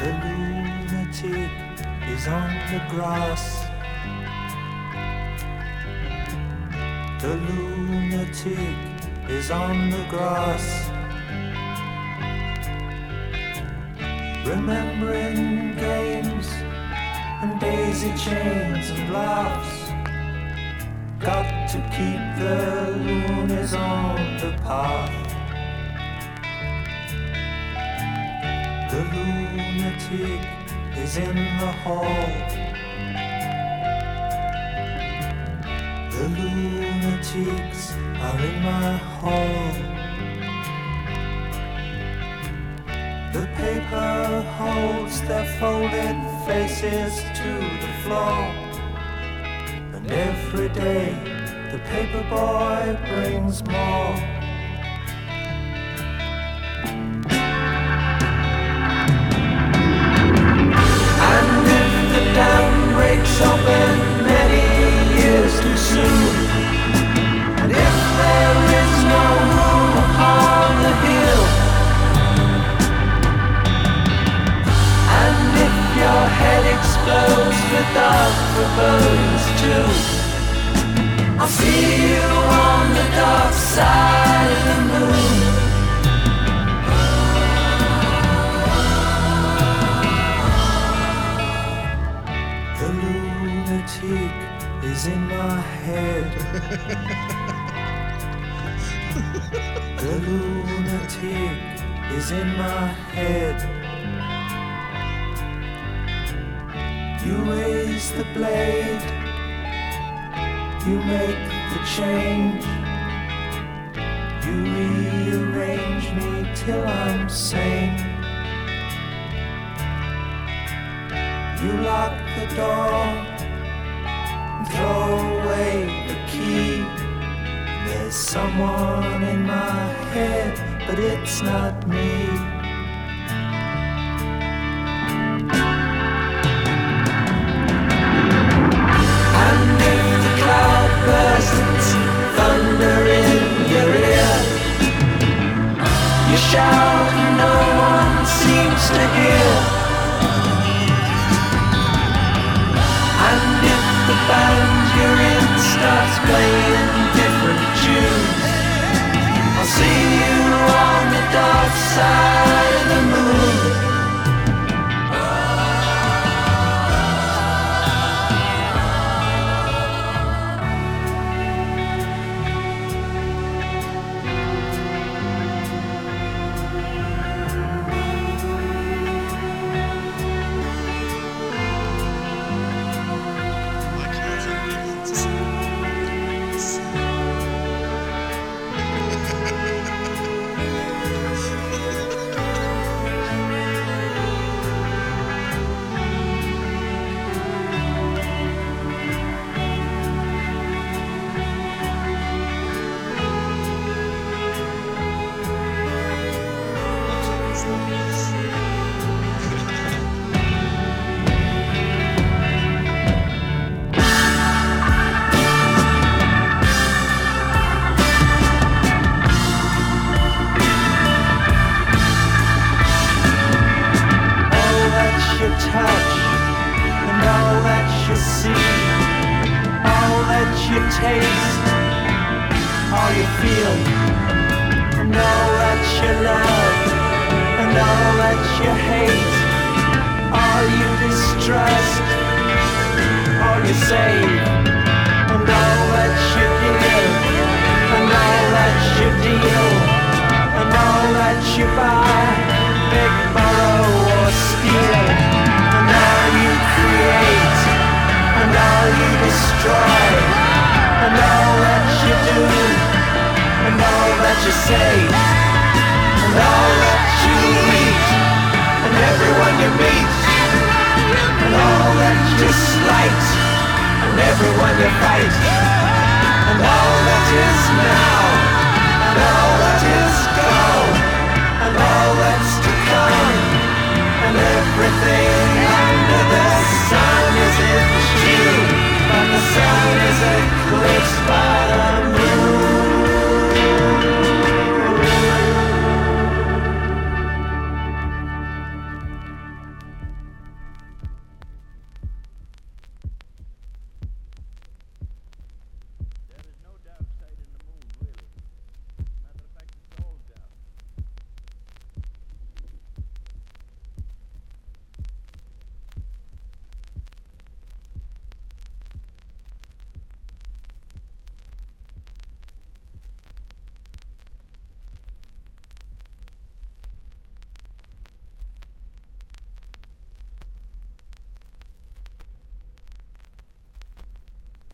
The lunatic is on the grass. The lunatic is on the grass. Remembering games and daisy chains and laughs. Got to keep the loonies on the path. The lunatic is in the hall. The lunatics are in my hall. The paper holds their folded faces to the floor. And every day the paper boy brings more. And if the dam breaks open many years too soon, and if there is no room upon the hill, and if your head explodes with dark bones too, I'll see you on the dark side of the moon. The lunatic is in my head. The lunatic is in my head. You raise the blade, you make the change. You rearrange me till I'm sane. You lock the door and throw away the key. There's someone in my head, but it's not me. Bursts thunder in your ear. You shout and no one seems to hear. And if the band you're in starts playing different tunes, I'll see you on the dark side of the moon. Taste all you feel, and all that you love, and all that you hate, all you distrust, all you save, and all that you give, and all that you deal, and all that you buy, beg, borrow or steal, and all you create, and all you destroy. And all that you do, and all that you say, and all that you eat, and everyone you meet, and all that you slight, and everyone you fight, and all that is now, and all that is gone, and all that's to come, and everything under the sun is in June. But the sun is eclipsed by